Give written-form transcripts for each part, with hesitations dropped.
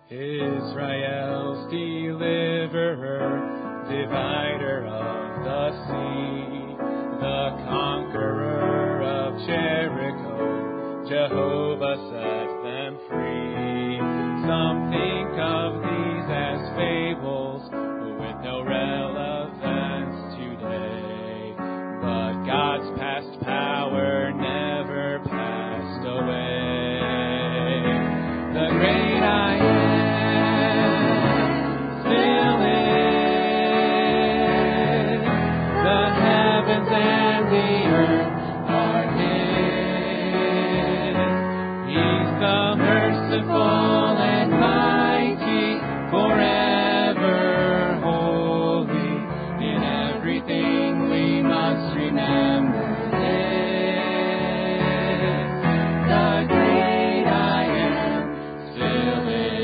Israel's deliverer, divider of the sea, the conqueror of Jericho, Jehovah set them free. Some think of these as fables with no relevance today, but God's past power never passed away. The great I am still is. The heavens and the earth are His. He's the merciful and mighty, forever holy. In everything we must remember this. The great I am still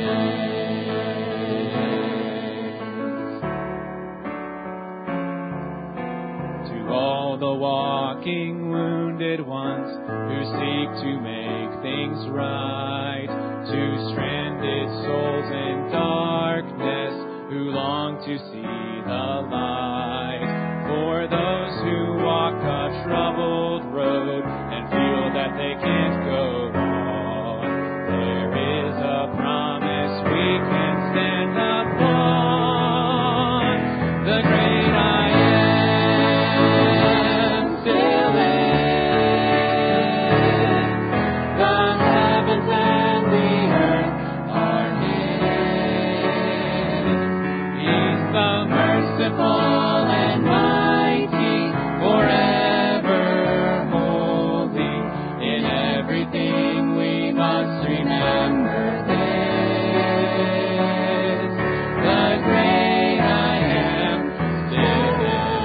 is. To all the walking wounded ones who seek to make things right, to stranded souls in darkness who long to see the light, for those who walk a troubled road and feel that they can't go on, there is a promise we can stand upon. The great I am still is. The heavens and the earth are His. He's the merciful and mighty, forever holy. In everything we must remember this. The great I am still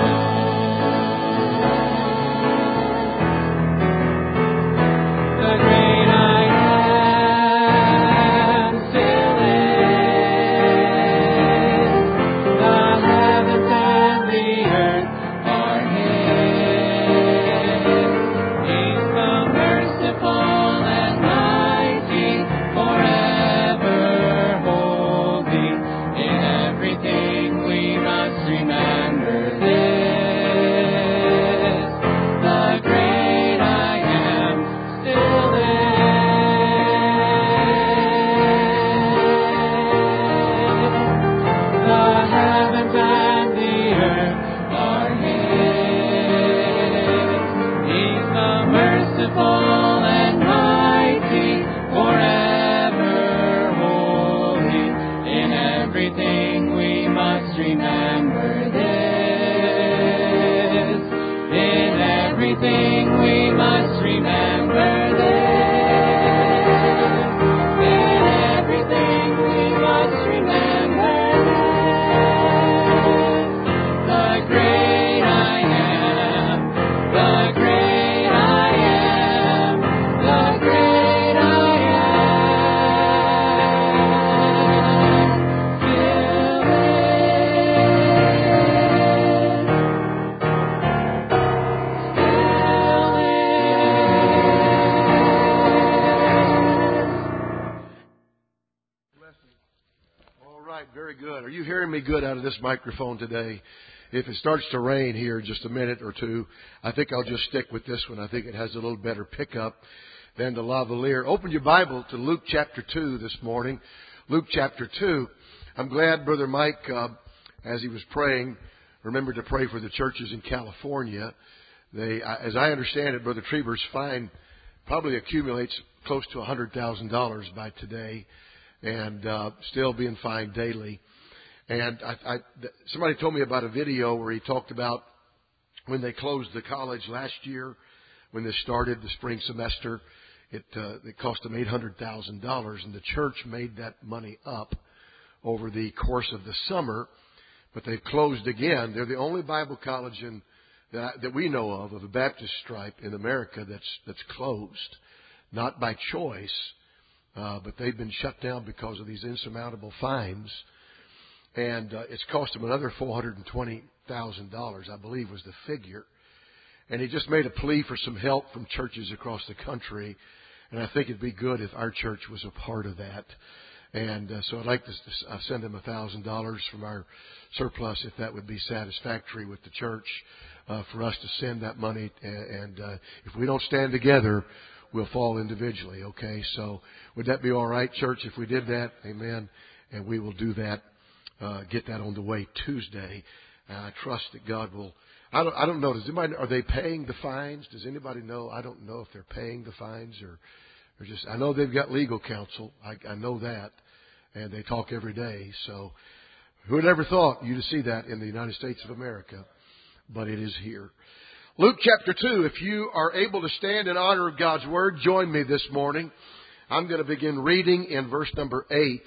is. The great I am still is. The heavens and the earth are His. He's the merciful and mighty, forever holy. In everything we must remember this. The great I am still is. The heavens and the earth are His. He's the merciful and mighty, forever holy. In everything we must remember this. In everything we must remember this. In everything we must remember this. The great I am, the great I am, the great I am still All right, very good. Are you hearing me good out of this microphone today? If it starts to rain here in just a minute or two, I think I'll just stick with this one. I think it has a little better pickup than the lavalier. Open your Bible to Luke chapter 2 this morning. Luke chapter 2. I'm glad Brother Mike, as he was praying, remembered to pray for the churches in California. As I understand it, Brother Treber's fine probably accumulates close to $100,000 by today, and still being fined daily. And somebody told me about a video where he talked about when they closed the college last year, when they started the spring semester, it cost them $800,000, and the church made that money up over the course of the summer. But they've closed again. They're the only Bible college that we know of a Baptist stripe in America that's closed, not by choice, but they've been shut down because of these insurmountable fines. And it's cost them another $420,000, I believe, was the figure. And he just made a plea for some help from churches across the country. And I think it'd be good if our church was a part of that. And so I'd like to send them $1,000 from our surplus, if that would be satisfactory with the church, for us to send that money. And if we don't stand together, we'll fall individually, okay? So would that be all right, church, if we did that? Amen. And we will do that, get that on the way Tuesday. I trust that God will. I don't know. Does anybody, are they paying the fines? Does anybody know? I don't know if they're paying the fines or just. I know they've got legal counsel. I know that, and they talk every day. So, who would ever thought you to see that in the United States of America? But it is here. Luke chapter 2. If you are able to stand in honor of God's word, join me this morning. I'm going to begin reading in verse number 8.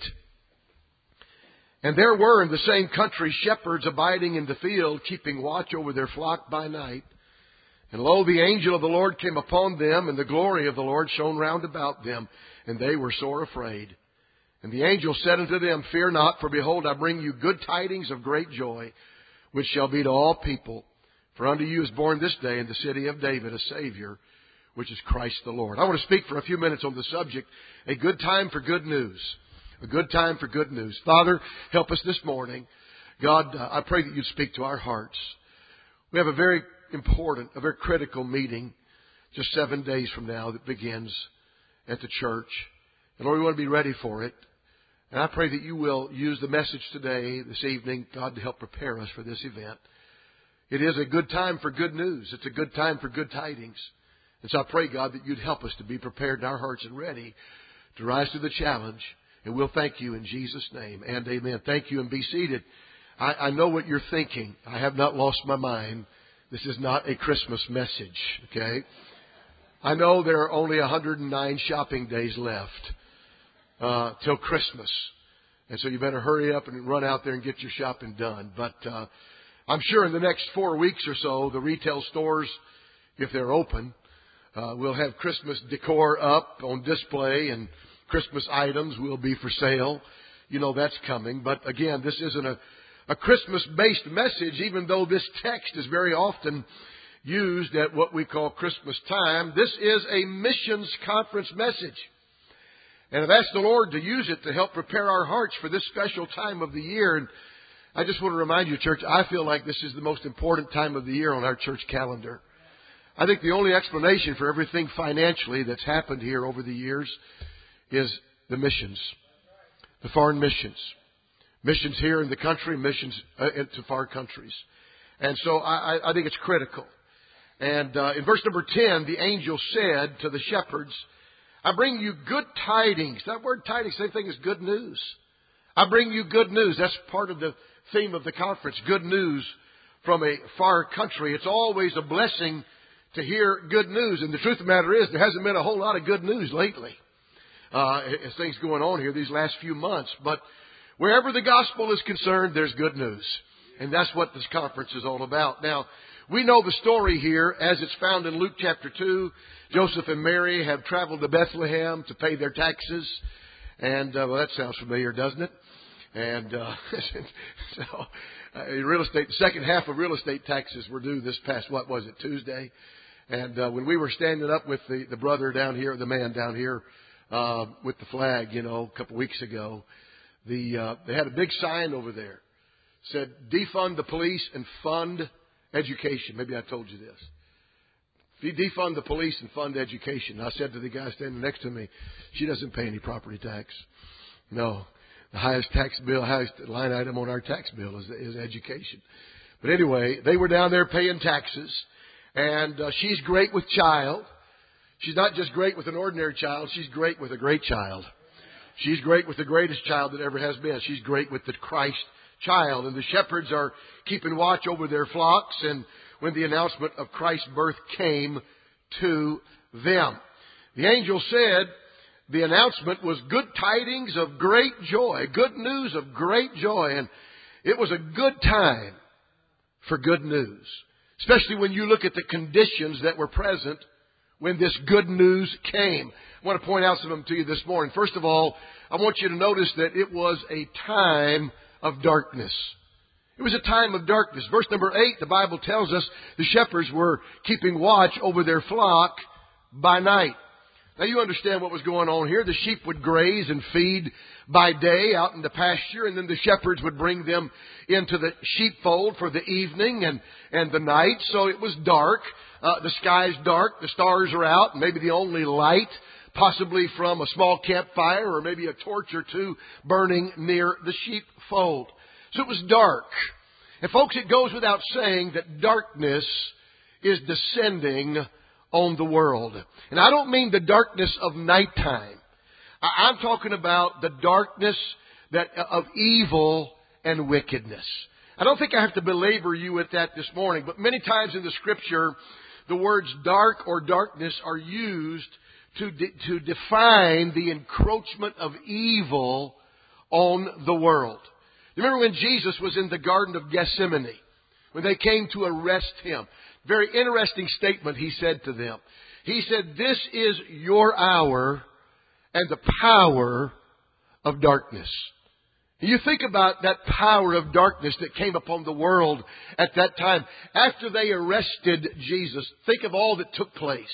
And there were in the same country shepherds abiding in the field, keeping watch over their flock by night. And lo, the angel of the Lord came upon them, and the glory of the Lord shone round about them, and they were sore afraid. And the angel said unto them, Fear not, for behold, I bring you good tidings of great joy, which shall be to all people. For unto you is born this day in the city of David a Savior, which is Christ the Lord. I want to speak for a few minutes on the subject, a good time for good news. A good time for good news. Father, help us this morning. God, I pray that you'd speak to our hearts. We have a very important, a very critical meeting just 7 days from now that begins at the church. And Lord, we want to be ready for it. And I pray that you will use the message today, this evening, God, to help prepare us for this event. It is a good time for good news. It's a good time for good tidings. And so I pray, God, that you'd help us to be prepared in our hearts and ready to rise to the challenge. And we'll thank you in Jesus' name and amen. Thank you and be seated. I know what you're thinking. I have not lost my mind. This is not a Christmas message, okay? I know there are only 109 shopping days left till Christmas. And so you better hurry up and run out there and get your shopping done. But I'm sure in the next 4 weeks or so, the retail stores, if they're open, will have Christmas decor up on display, and Christmas items will be for sale. You know that's coming. But again, this isn't a Christmas-based message, even though this text is very often used at what we call Christmas time. This is a missions conference message. And I've asked the Lord to use it to help prepare our hearts for this special time of the year. And I just want to remind you, church, I feel like this is the most important time of the year on our church calendar. I think the only explanation for everything financially that's happened here over the years is the missions, the foreign missions. Missions here in the country, missions to far countries. And so I think it's critical. And in verse number 10, the angel said to the shepherds, I bring you good tidings. That word tidings, same thing as good news. I bring you good news. That's part of the theme of the conference, good news from a far country. It's always a blessing to hear good news. And the truth of the matter is, there hasn't been a whole lot of good news lately. As things going on here these last few months. But wherever the gospel is concerned, there's good news. And that's what this conference is all about. Now, we know the story here as it's found in Luke chapter 2. Joseph and Mary have traveled to Bethlehem to pay their taxes. And, well, that sounds familiar, doesn't it? And so, real estate, the second half of real estate taxes were due this past, what was it, Tuesday? And when we were standing up with the brother down here, the man down here, with the flag, you know, a couple weeks ago, they had a big sign over there. Said, defund the police and fund education. Maybe I told you this. Defund the police and fund education. I said to the guy standing next to me, she doesn't pay any property tax. No. The highest tax bill, highest line item on our tax bill is education. But anyway, they were down there paying taxes. And she's great with child. She's not just great with an ordinary child. She's great with a great child. She's great with the greatest child that ever has been. She's great with the Christ child. And the shepherds are keeping watch over their flocks. And when the announcement of Christ's birth came to them, the angel said the announcement was good tidings of great joy, good news of great joy. And it was a good time for good news, especially when you look at the conditions that were present when this good news came. I want to point out some of them to you this morning. First of all, I want you to notice that it was a time of darkness. It was a time of darkness. Verse number 8, the Bible tells us the shepherds were keeping watch over their flock by night. Now you understand what was going on here. The sheep would graze and feed by day out in the pasture, and then the shepherds would bring them into the sheepfold for the evening and the night. So it was dark. The sky's dark. The stars are out. Maybe the only light, possibly from a small campfire or maybe a torch or two burning near the sheepfold. So it was dark. And folks, it goes without saying that darkness is descending on the world. And I don't mean the darkness of nighttime. I'm talking about the darkness of evil and wickedness. I don't think I have to belabor you with that this morning, but many times in the Scripture, the words dark or darkness are used to define the encroachment of evil on the world. You remember when Jesus was in the Garden of Gethsemane, when they came to arrest Him? Very interesting statement He said to them. He said, "This is your hour and the power of darkness." You think about that power of darkness that came upon the world at that time. After they arrested Jesus, think of all that took place.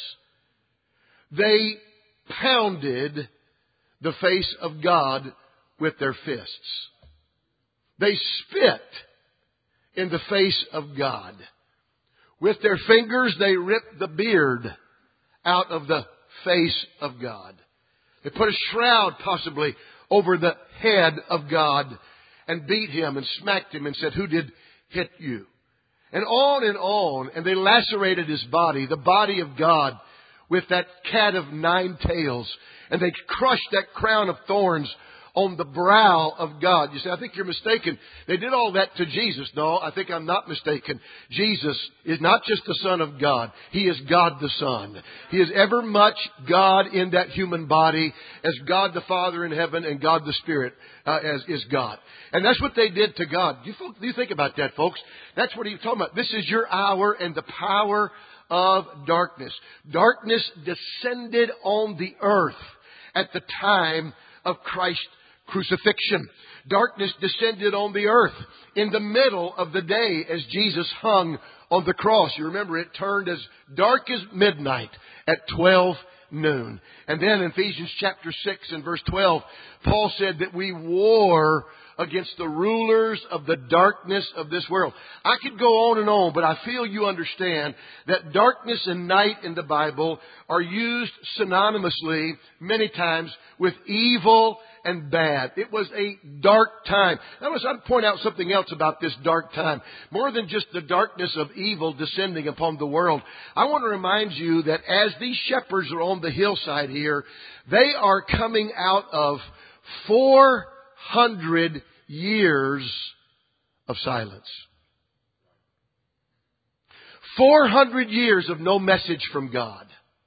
They pounded the face of God with their fists. They spit in the face of God. With their fingers, they ripped the beard out of the face of God. They put a shroud possibly over the head of God and beat Him and smacked Him and said, "Who did hit you?" And on and on. And they lacerated His body, the body of God, with that cat of nine tails. And they crushed that crown of thorns on the brow of God. You say, "I think you're mistaken. They did all that to Jesus." No, I think I'm not mistaken. Jesus is not just the Son of God. He is God the Son. He is ever much God in that human body as God the Father in heaven and God the Spirit as is God. And that's what they did to God. You think about that, folks. That's what He's talking about. This is your hour and the power of darkness. Darkness descended on the earth at the time of Christ's crucifixion. Darkness descended on the earth in the middle of the day as Jesus hung on the cross. You remember it turned as dark as midnight at 12 noon. And then in Ephesians chapter 6 and verse 12, Paul said that we war against the rulers of the darkness of this world. I could go on and on, but I feel you understand that darkness and night in the Bible are used synonymously many times with evil and bad. It was a dark time. Now, I'd point out something else about this dark time. More than just the darkness of evil descending upon the world, I want to remind you that as these shepherds are on the hillside here, they are coming out of 400 years of silence. 400 years of no message from God.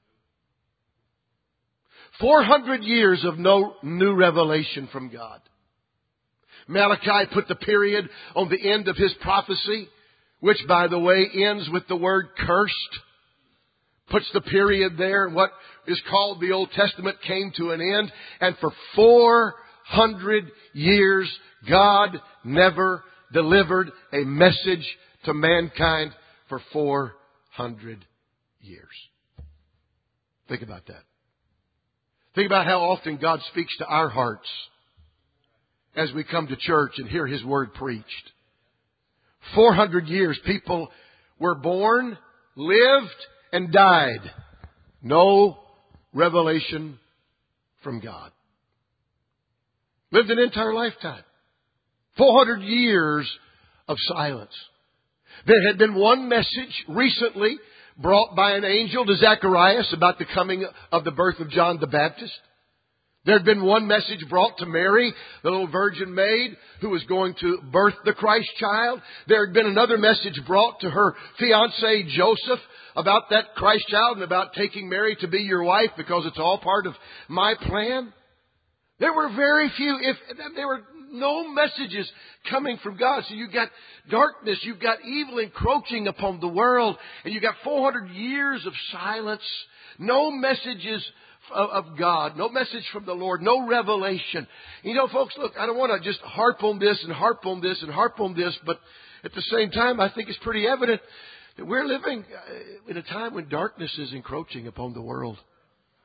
400 years of no new revelation from God. Malachi put the period on the end of his prophecy, which, by the way, ends with the word cursed. Puts the period there. What is called the Old Testament came to an end. And for 400 years, God never delivered a message to mankind for 400 years. Think about that. Think about how often God speaks to our hearts as we come to church and hear His Word preached. 400 years, people were born, lived, and died. No revelation from God. Lived an entire lifetime. 400 years of silence. There had been one message recently brought by an angel to Zacharias about the coming of the birth of John the Baptist. There had been one message brought to Mary, the little virgin maid who was going to birth the Christ child. There had been another message brought to her fiancé Joseph about that Christ child and about taking Mary to be your wife because it's all part of my plan. There were very few, there were no messages coming from God. So you've got darkness, you've got evil encroaching upon the world, and you've got 400 years of silence, no messages of God, no message from the Lord, no revelation. You know, folks, look, I don't want to just harp on this and harp on this and harp on this, but at the same time, I think it's pretty evident that we're living in a time when darkness is encroaching upon the world.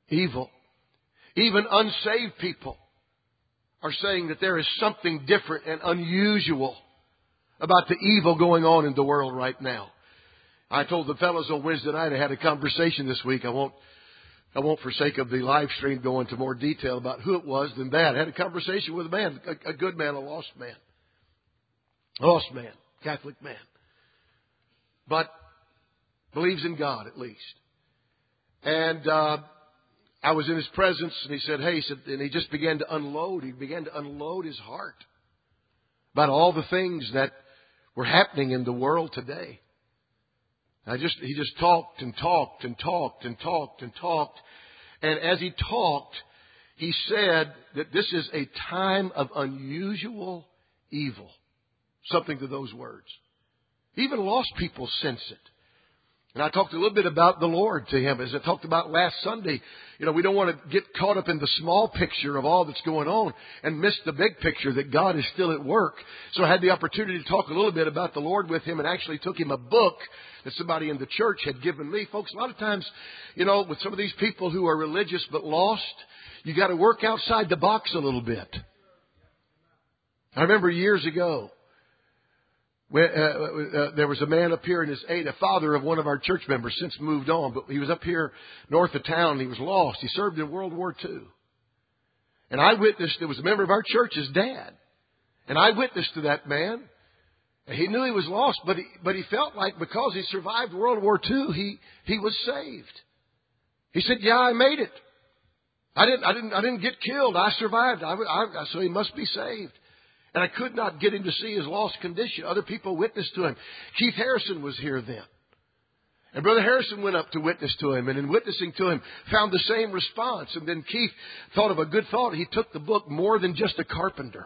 evil. Even unsaved people are saying that there is something different and unusual about the evil going on in the world right now. I told the fellows on Wednesday night I had a conversation this week. I won't for sake of the live stream go into more detail about who it was than that. I had a conversation with a man, a good man, a lost man. Lost man, Catholic man. But believes in God at least. And I was in his presence and he said, and he just began to unload. He began to unload his heart about all the things that were happening in the world today. He just talked and talked and talked and talked and talked. And as he talked, he said that this is a time of unusual evil. Something to those words. Even lost people sense it. And I talked a little bit about the Lord to him, as I talked about last Sunday. We don't want to get caught up in the small picture of all that's going on and miss the big picture that God is still at work. So I had the opportunity to talk a little bit about the Lord with him and actually took him a book that somebody in the church had given me. Folks, a lot of times, with some of these people who are religious but lost, you got to work outside the box a little bit. I remember years ago, there was a man up here in his age, a father of one of our church members, since moved on, but he was up here north of town. He was lost. He served in World War II. And I witnessed, it was a member of our church's dad. And I witnessed to that man. And he knew he was lost, but he felt like because he survived World War II, he was saved. He said, "Yeah, I made it. I didn't get killed. I survived. So he must be saved." And I could not get him to see his lost condition. Other people witnessed to him. Keith Harrison was here then. And Brother Harrison went up to witness to him. And in witnessing to him, found the same response. And then Keith thought of a good thought. He took the book More Than Just a Carpenter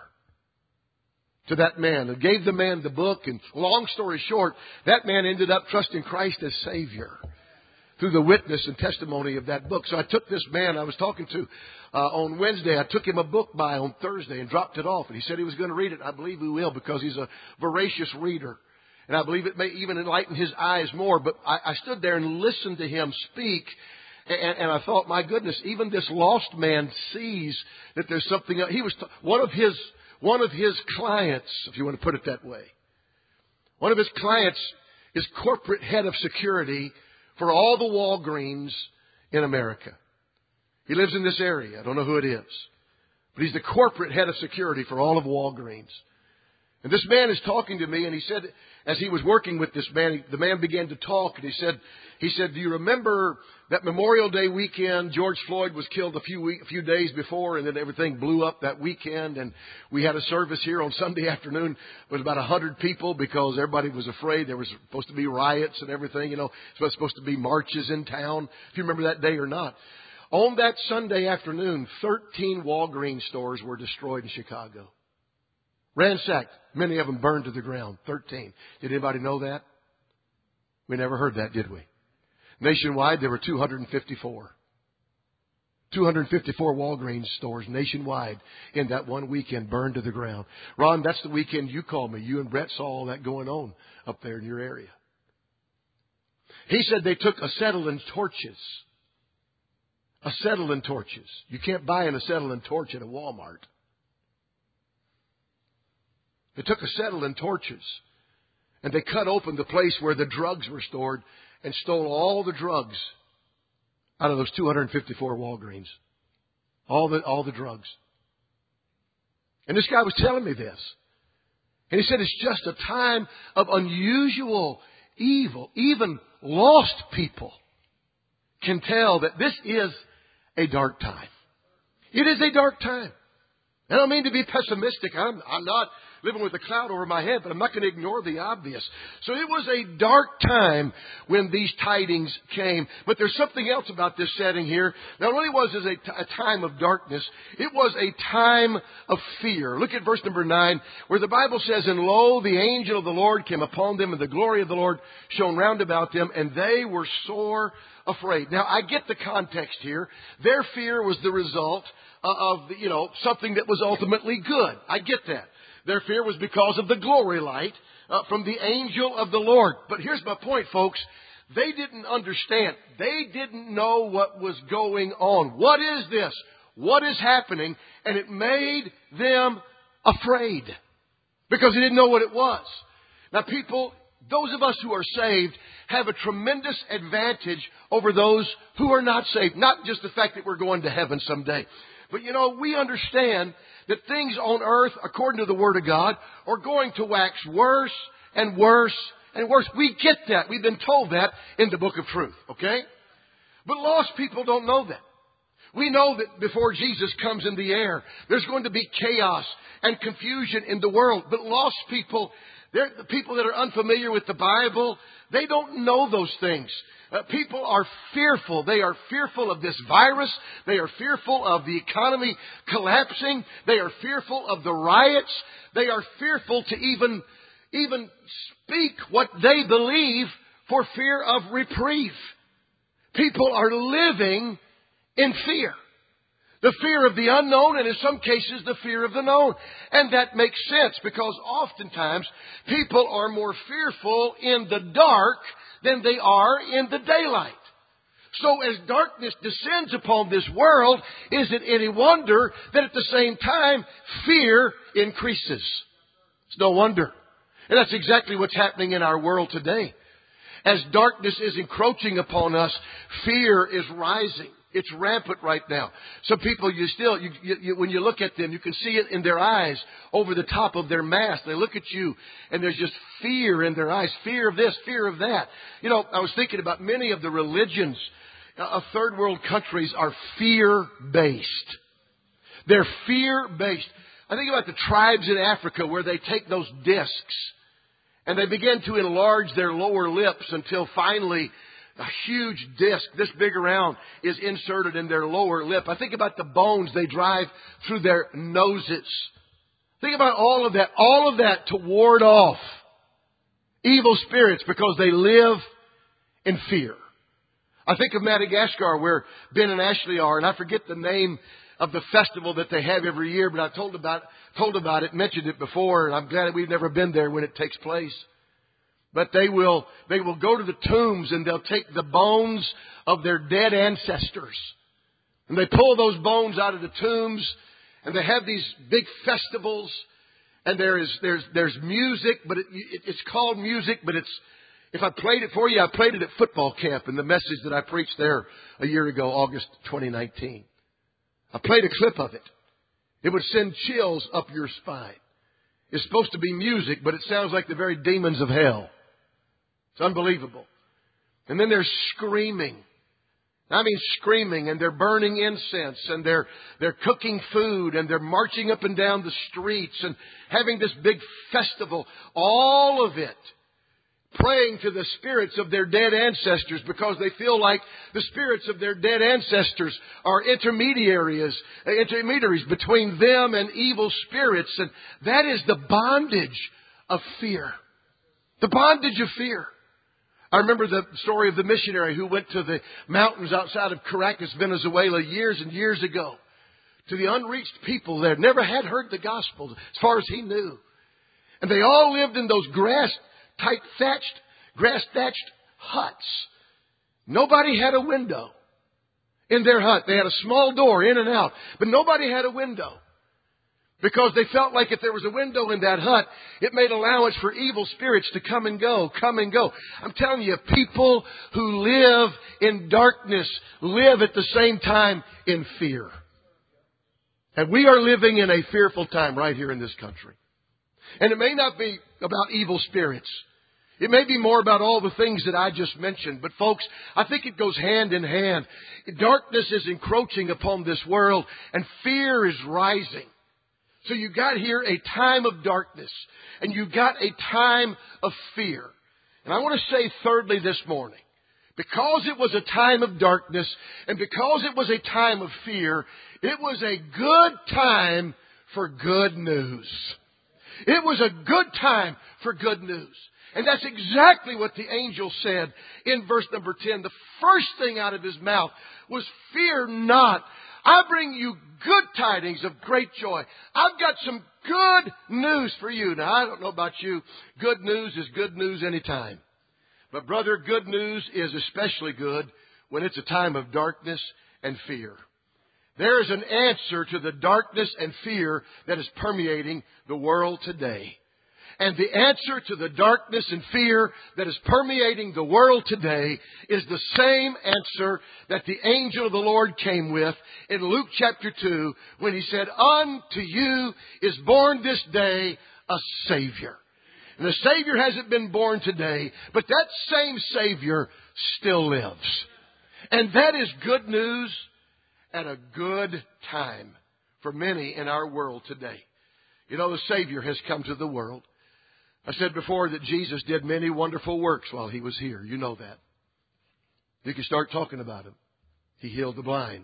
to that man and gave the man the book. And long story short, that man ended up trusting Christ as Savior through the witness and testimony of that book. So I took this man I was talking to on Wednesday. I took him a book by on Thursday and dropped it off. And he said he was going to read it. I believe he will, because he's a voracious reader. And I believe it may even enlighten his eyes more. But I stood there and listened to him speak. And I thought, my goodness, even this lost man sees that there's something. He was one of his clients, if you want to put it that way. One of his clients is corporate head of security for all the Walgreens in America. He lives in this area. I don't know who it is. But he's the corporate head of security for all of Walgreens. And this man is talking to me, and he said, as he was working with this man, the man began to talk, and he said, "Do you remember that Memorial Day weekend? George Floyd was killed a few days before, and then everything blew up that weekend, and we had a service here on Sunday afternoon with about 100 people because everybody was afraid there was supposed to be riots and everything. It was supposed to be marches in town. If you remember that day or not. On that Sunday afternoon, 13 Walgreens stores were destroyed in Chicago. Ransacked. Many of them burned to the ground. 13. Did anybody know that? We never heard that, did we? Nationwide, there were 254. 254 Walgreens stores nationwide in that one weekend burned to the ground. Ron, that's the weekend you called me. You and Brett saw all that going on up there in your area. He said they took acetylene torches. Acetylene torches. You can't buy an acetylene torch at a Walmart. They took acetylene torches and they cut open the place where the drugs were stored and stole all the drugs out of those 254 Walgreens. All the drugs. And this guy was telling me this. And he said it's just a time of unusual evil. Even lost people can tell that this is a dark time. It is a dark time. I don't mean to be pessimistic. I'm not living with a cloud over my head, but I'm not going to ignore the obvious. So it was a dark time when these tidings came. But there's something else about this setting here. Not only was it a time of darkness, it was a time of fear. Look at verse number 9, where the Bible says, "And lo, the angel of the Lord came upon them, and the glory of the Lord shone round about them, and they were sore afraid." Now, I get the context here. Their fear was the result of something that was ultimately good. I get that. Their fear was because of the glory light from the angel of the Lord. But here's my point, folks. They didn't understand. They didn't know what was going on. What is this? What is happening? And it made them afraid because they didn't know what it was. Now, people, those of us who are saved have a tremendous advantage over those who are not saved. Not just the fact that we're going to heaven someday. But, we understand that things on earth, according to the Word of God, are going to wax worse and worse and worse. We get that. We've been told that in the Book of Truth, okay? But lost people don't know that. We know that before Jesus comes in the air, there's going to be chaos and confusion in the world. But lost people, they're the people that are unfamiliar with the Bible. They don't know those things. People are fearful. They are fearful of this virus. They are fearful of the economy collapsing. They are fearful of the riots. They are fearful to even speak what they believe for fear of reprieve. People are living in fear. The fear of the unknown, and in some cases the fear of the known. And that makes sense because oftentimes people are more fearful in the dark than they are in the daylight. So as darkness descends upon this world, is it any wonder that at the same time fear increases? It's no wonder. And that's exactly what's happening in our world today. As darkness is encroaching upon us, fear is rising. It's rampant right now. Some people, when you look at them, you can see it in their eyes over the top of their mask. They look at you and there's just fear in their eyes. Fear of this, fear of that. I was thinking about many of the religions of third world countries are fear-based. They're fear-based. I think about the tribes in Africa where they take those discs and they begin to enlarge their lower lips until finally a huge disc, this big around, is inserted in their lower lip. I think about the bones they drive through their noses. Think about all of that to ward off evil spirits because they live in fear. I think of Madagascar where Ben and Ashley are, and I forget the name of the festival that they have every year, but I told about it, mentioned it before, and I'm glad that we've never been there when it takes place. But they will go to the tombs and they'll take the bones of their dead ancestors. And they pull those bones out of the tombs and they have these big festivals. And there's music, but it's called music, but if I played it for you, I played it at football camp in the message that I preached there a year ago, August 2019. I played a clip of it. It would send chills up your spine. It's supposed to be music, but it sounds like the very demons of hell. It's unbelievable. And then they're screaming. I mean screaming, and they're burning incense, and they're cooking food, and they're marching up and down the streets and having this big festival. All of it praying to the spirits of their dead ancestors because they feel like the spirits of their dead ancestors are intermediaries between them and evil spirits. And that is the bondage of fear. The bondage of fear. I remember the story of the missionary who went to the mountains outside of Caracas, Venezuela, years and years ago. To the unreached people there, never had heard the gospel as far as he knew. And they all lived in those grass-thatched huts. Nobody had a window in their hut. They had a small door in and out, but nobody had a window. Because they felt like if there was a window in that hut, it made allowance for evil spirits to come and go. I'm telling you, people who live in darkness live at the same time in fear. And we are living in a fearful time right here in this country. And it may not be about evil spirits. It may be more about all the things that I just mentioned. But folks, I think it goes hand in hand. Darkness is encroaching upon this world and fear is rising. So you got here a time of darkness and you got a time of fear. And I want to say thirdly this morning, because it was a time of darkness and because it was a time of fear, it was a good time for good news. It was a good time for good news. And that's exactly what the angel said in verse number 10. The first thing out of his mouth was, "Fear not. I bring you good tidings of great joy." I've got some good news for you. Now, I don't know about you. Good news is good news anytime. But brother, good news is especially good when it's a time of darkness and fear. There is an answer to the darkness and fear that is permeating the world today. And the answer to the darkness and fear that is permeating the world today is the same answer that the angel of the Lord came with in Luke chapter 2 when he said, "Unto you is born this day a Savior." And the Savior hasn't been born today, but that same Savior still lives. And that is good news at a good time for many in our world today. You know, the Savior has come to the world. I said before that Jesus did many wonderful works while He was here. You know that. You can start talking about Him. He healed the blind.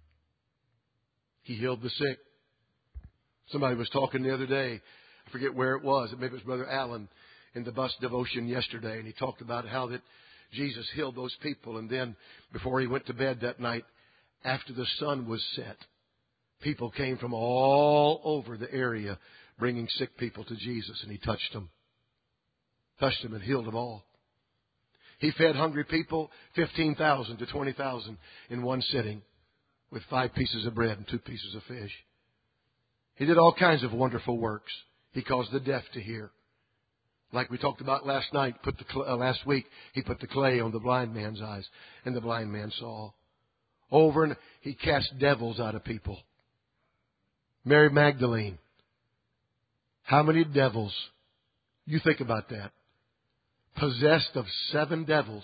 He healed the sick. Somebody was talking the other day. I forget where it was. Maybe it was Brother Allen in the bus devotion yesterday. And he talked about how that Jesus healed those people. And then before he went to bed that night, after the sun was set, people came from all over the area bringing sick people to Jesus. And He touched them. Touched them and healed them all. He fed hungry people, 15,000 to 20,000 in one sitting with 5 pieces of bread and 2 pieces of fish. He did all kinds of wonderful works. He caused the deaf to hear. Like we talked about last night, last week, He put the clay on the blind man's eyes and the blind man saw. Over and He cast devils out of people. Mary Magdalene. How many devils? You think about that. Possessed of 7 devils.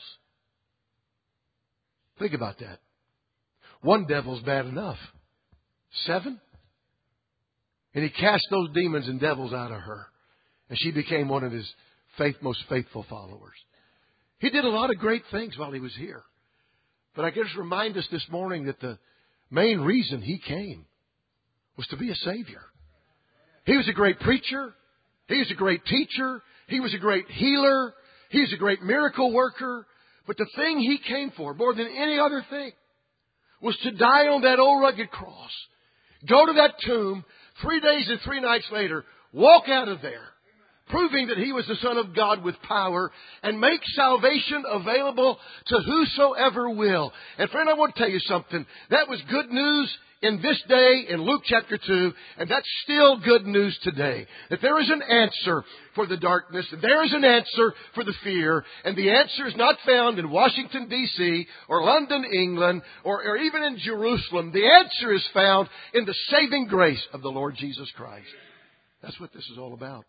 Think about that. 1 devil's bad enough. 7? And He cast those demons and devils out of her. And she became one of His most faithful followers. He did a lot of great things while He was here. But I just remind us this morning that the main reason He came was to be a Savior. He was a great preacher. He was a great teacher. He was a great healer. He was a great miracle worker. But the thing He came for, more than any other thing, was to die on that old rugged cross. Go to that tomb 3 days and 3 nights later, walk out of there, proving that He was the Son of God with power, and make salvation available to whosoever will. And friend, I want to tell you something. That was good news in this day in Luke chapter 2, and that's still good news today. That there is an answer for the darkness, and there is an answer for the fear, and the answer is not found in Washington, D.C., or London, England, or even in Jerusalem. The answer is found in the saving grace of the Lord Jesus Christ. That's what this is all about.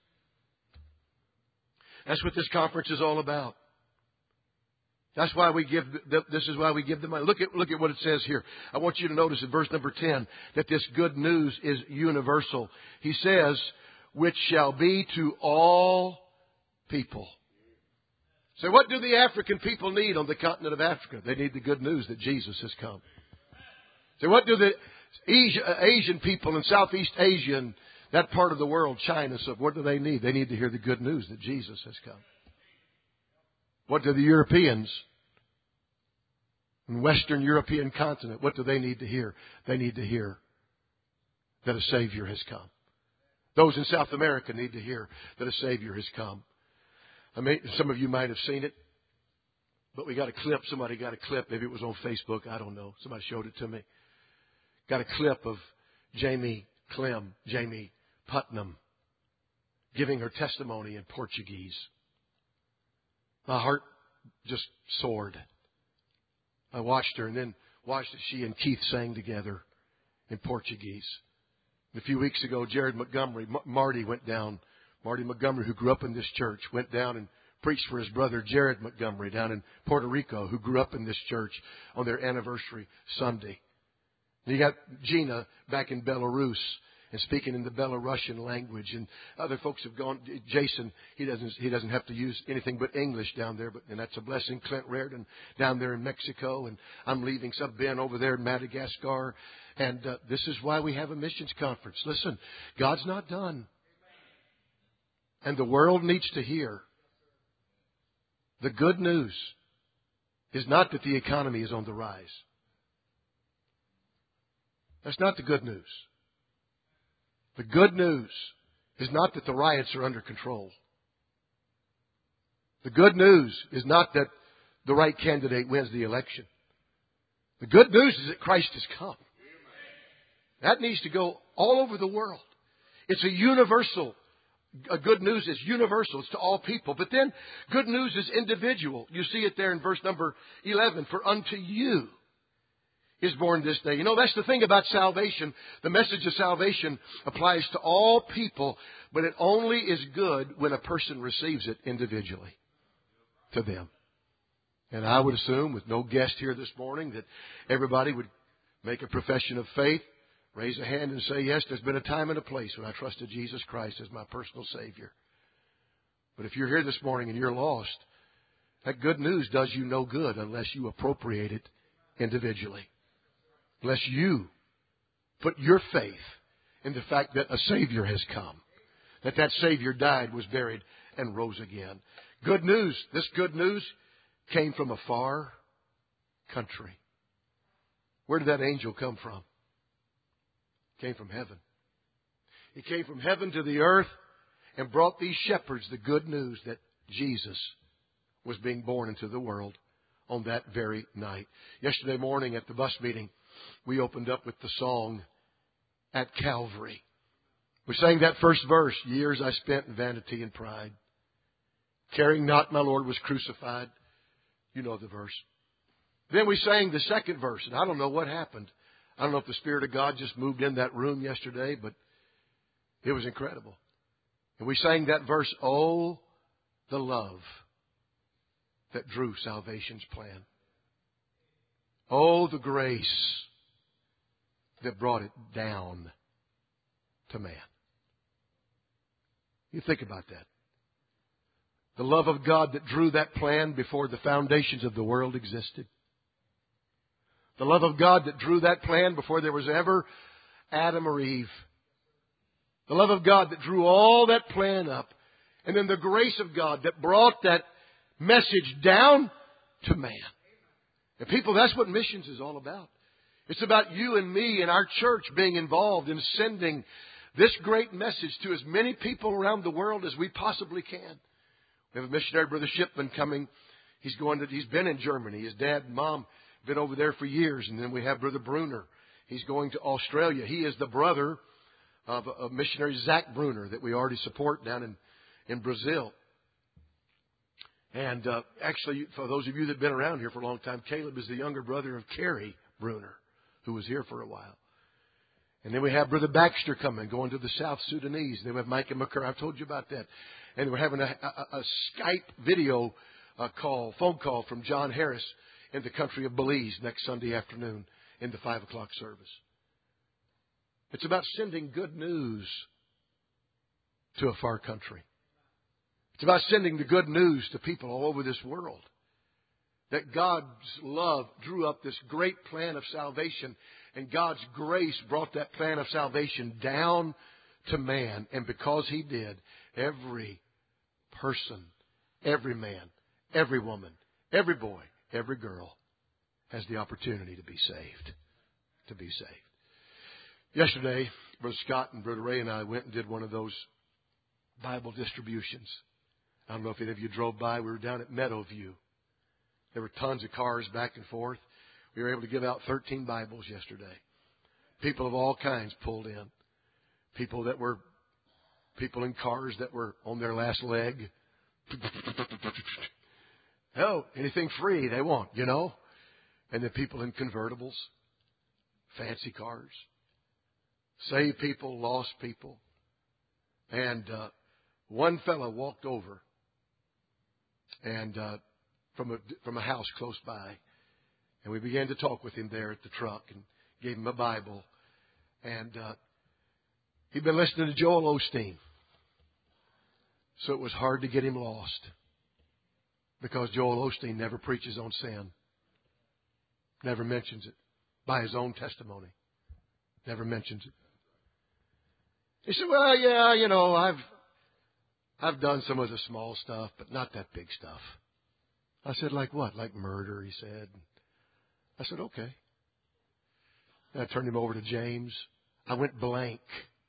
That's what this conference is all about. That's why we give. This is why we give the money. Look at what it says here. I want you to notice in verse number 10 that this good news is universal. He says, "Which shall be to all people." So, what do the African people need on the continent of Africa? They need the good news that Jesus has come. So, what do the Asian people in Southeast Asia and that part of the world, China, so what do they need? They need to hear the good news that Jesus has come. What do the Europeans in Western European continent, what do they need to hear? They need to hear that a Savior has come. Those in South America need to hear that a Savior has come. I mean, some of you might have seen it, but we got a clip. Somebody got a clip. Maybe it was on Facebook. I don't know. Somebody showed it to me. Got a clip of Jamie Putnam giving her testimony in Portuguese. My heart just soared. I watched her and then watched as she and Keith sang together in Portuguese. A few weeks ago, Jared Montgomery, Marty went down. Marty Montgomery, who grew up in this church, went down and preached for his brother Jared Montgomery down in Puerto Rico, who grew up in this church on their anniversary Sunday. And you got Gina back in Belarus and speaking in the Belarusian language, and other folks have gone. Jason, he doesn't have to use anything but English down there, and that's a blessing. Clint Raridan down there in Mexico, and I'm leaving some Ben over there in Madagascar, and this is why we have a missions conference. Listen, God's not done, and the world needs to hear. The good news is not that the economy is on the rise. That's not the good news. The good news is not that the riots are under control. The good news is not that the right candidate wins the election. The good news is that Christ has come. That needs to go all over the world. It's a universal. Good news is universal. It's to all people. But then good news is individual. You see it there in verse number 11. For unto you is born this day. You know, that's the thing about salvation. The message of salvation applies to all people, but it only is good when a person receives it individually to them. And I would assume, with no guest here this morning, that everybody would make a profession of faith, raise a hand and say, yes, there's been a time and a place when I trusted Jesus Christ as my personal Savior. But if you're here this morning and you're lost, that good news does you no good unless you appropriate it individually. Unless you put your faith in the fact that a Savior has come. That Savior died, was buried, and rose again. Good news. This good news came from a far country. Where did that angel come from? Came from heaven. He came from heaven to the earth and brought these shepherds the good news that Jesus was being born into the world on that very night. Yesterday morning at the bus meeting, we opened up with the song, At Calvary. We sang that first verse, years I spent in vanity and pride. Caring not my Lord was crucified. You know the verse. Then we sang the second verse, and I don't know what happened. I don't know if the Spirit of God just moved in that room yesterday, but it was incredible. And we sang that verse, oh, the love that drew salvation's plan. Oh, the grace that brought it down to man. You think about that. The love of God that drew that plan before the foundations of the world existed. The love of God that drew that plan before there was ever Adam or Eve. The love of God that drew all that plan up. And then the grace of God that brought that message down to man. And people, that's what missions is all about. It's about you and me and our church being involved in sending this great message to as many people around the world as we possibly can. We have a missionary, Brother Shipman, coming. He's been in Germany. His dad and mom have been over there for years. And then we have Brother Bruner. He's going to Australia. He is the brother of missionary Zach Bruner that we already support down in Brazil. And actually, for those of you that have been around here for a long time, Caleb is the younger brother of Carrie Bruner, who was here for a while. And then we have Brother Baxter coming, going to the South Sudanese. And then we have Micah McCurry. I've told you about that. And we're having a Skype video phone call from John Harris in the country of Belize next Sunday afternoon in the 5 o'clock service. It's about sending good news to a far country. It's about sending the good news to people all over this world. That God's love drew up this great plan of salvation, and God's grace brought that plan of salvation down to man. And because He did, every person, every man, every woman, every boy, every girl has the opportunity to be saved. To be saved. Yesterday, Brother Scott and Brother Ray and I went and did one of those Bible distributions. I don't know if any of you drove by. We were down at Meadowview. There were tons of cars back and forth. We were able to give out 13 Bibles yesterday. People of all kinds pulled in. People in cars that were on their last leg. Oh, anything free they want, you know. And then people in convertibles, fancy cars. Saved people, lost people. And one fellow walked over and from a house close by. And we began to talk with him there at the truck and gave him a Bible. And he'd been listening to Joel Osteen. So it was hard to get him lost. Because Joel Osteen never preaches on sin. Never mentions it. By his own testimony. Never mentions it. He said, well, yeah, you know, I've done some of the small stuff, but not that big stuff. I said, like what? Like murder, he said. I said, okay. And I turned him over to James. I went blank.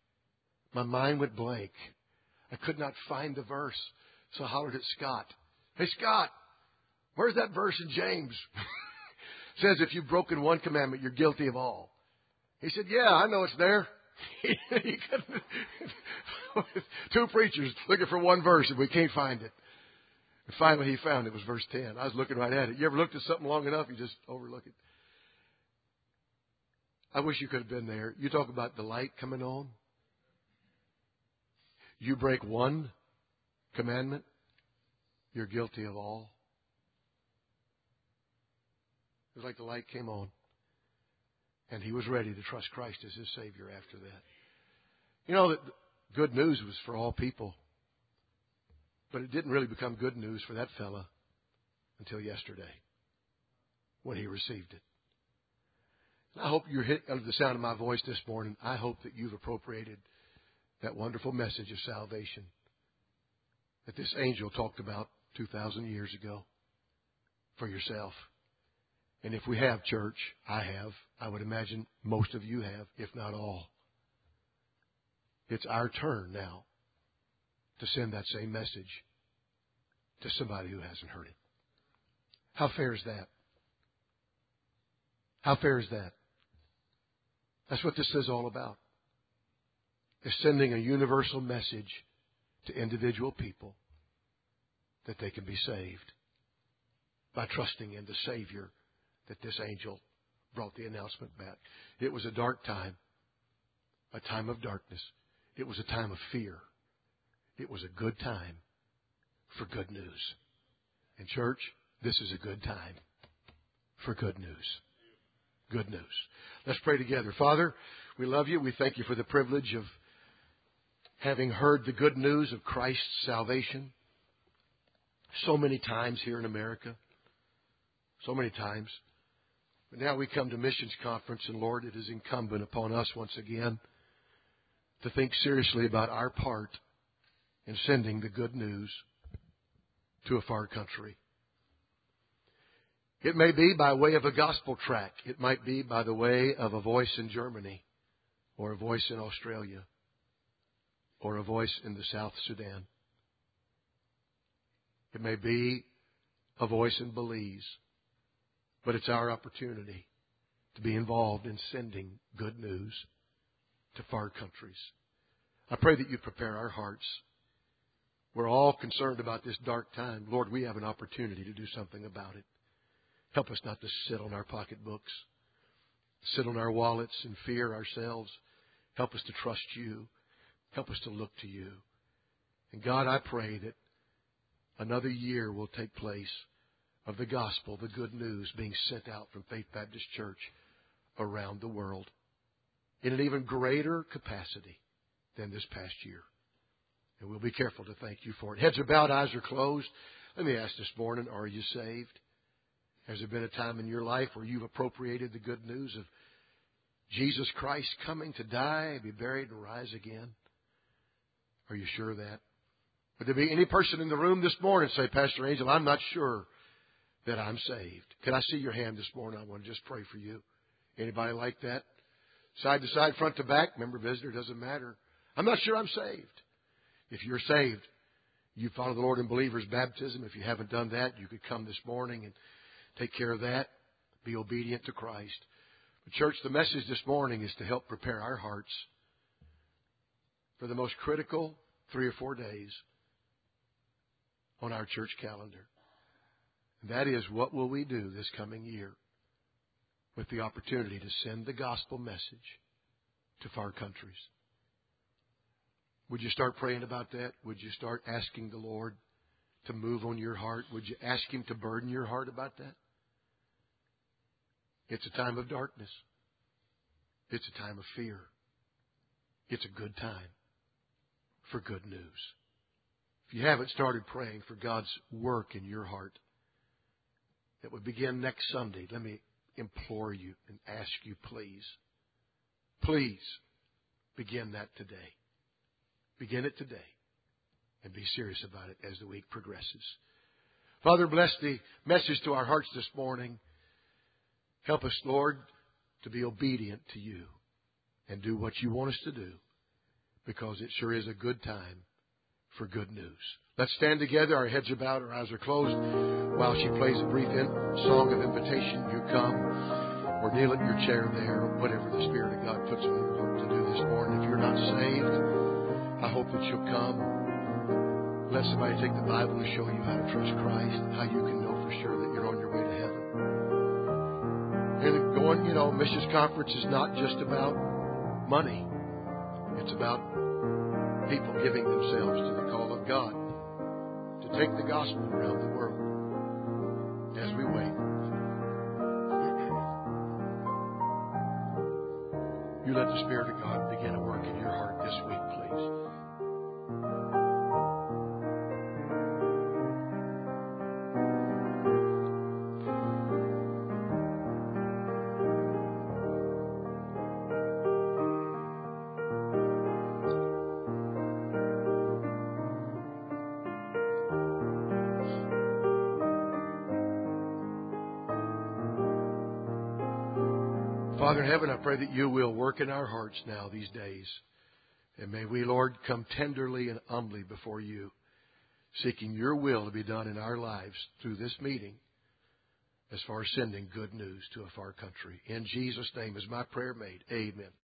My mind went blank. I could not find the verse. So I hollered at Scott. Hey, Scott, where's that verse in James? It says if you've broken one commandment, you're guilty of all. He said, yeah, I know it's there. He couldn't. Two preachers looking for one verse and we can't find it. And finally he found it was verse 10. I was looking right at it. You ever looked at something long enough, you just overlook it? I wish you could have been there. You talk about the light coming on. You break one commandment, you're guilty of all. It was like the light came on. And he was ready to trust Christ as his Savior after that. You know, that good news was for all people. But it didn't really become good news for that fella until yesterday when he received it. And I hope you're hit under the sound of my voice this morning. I hope that you've appropriated that wonderful message of salvation that this angel talked about 2,000 years ago for yourself. And if we have, church, I would imagine most of you have, if not all. It's our turn now to send that same message to somebody who hasn't heard it. How fair is that? How fair is that? That's what this is all about. It's sending a universal message to individual people that they can be saved by trusting in the Savior that this angel brought the announcement back. It was a dark time, a time of darkness. It was a time of fear. It was a good time for good news. And church, this is a good time for good news. Good news. Let's pray together. Father, we love you. We thank you for the privilege of having heard the good news of Christ's salvation so many times here in America. So many times. But now we come to missions conference, and Lord, it is incumbent upon us once again to think seriously about our part in sending the good news to a far country. It may be by way of a gospel tract. It might be by the way of a voice in Germany, or a voice in Australia, or a voice in the South Sudan. It may be a voice in Belize. But it's our opportunity to be involved in sending good news to far countries. I pray that you prepare our hearts. We're all concerned about this dark time. Lord, we have an opportunity to do something about it. Help us not to sit on our pocketbooks, sit on our wallets and fear ourselves. Help us to trust you. Help us to look to you. And God, I pray that another year will take place of the gospel, the good news being sent out from Faith Baptist Church around the world in an even greater capacity than this past year. And we'll be careful to thank you for it. Heads are bowed, eyes are closed. Let me ask this morning, are you saved? Has there been a time in your life where you've appropriated the good news of Jesus Christ coming to die, be buried, and rise again? Are you sure of that? Would there be any person in the room this morning say, Pastor Angel, I'm not sure that I'm saved? Can I see your hand this morning? I want to just pray for you. Anybody like that? Side to side, front to back, member, visitor, doesn't matter. I'm not sure I'm saved. If you're saved, you follow the Lord in believer's baptism. If you haven't done that, you could come this morning and take care of that. Be obedient to Christ. But church, the message this morning is to help prepare our hearts for the most critical 3 or 4 days on our church calendar. And that is, what will we do this coming year with the opportunity to send the gospel message to far countries? Would you start praying about that? Would you start asking the Lord to move on your heart? Would you ask Him to burden your heart about that? It's a time of darkness. It's a time of fear. It's a good time for good news. If you haven't started praying for God's work in your heart that would begin next Sunday, let me implore you and ask you, please begin that today. Begin it today and be serious about it as the week progresses. Father, bless the message to our hearts this morning. Help us, Lord, to be obedient to you and do what you want us to do, because it sure is a good time for good news. Let's stand together. Our heads are bowed, our eyes are closed. While she plays a brief song of invitation, you come or kneel at your chair there, whatever the Spirit of God puts on your heart to do this morning. If you're not saved, I hope that you'll come. Let somebody take the Bible and show you how to trust Christ, how you can know for sure that you're on your way to heaven. And going, missions conference is not just about money. It's about people giving themselves to the call of God to take the gospel around the world. As we wait, you let the Spirit of God begin to work in your heart this week, please. Father in heaven, I pray that you will work in our hearts now these days. And may we, Lord, come tenderly and humbly before you, seeking your will to be done in our lives through this meeting as far as sending good news to a far country. In Jesus' name is my prayer made. Amen.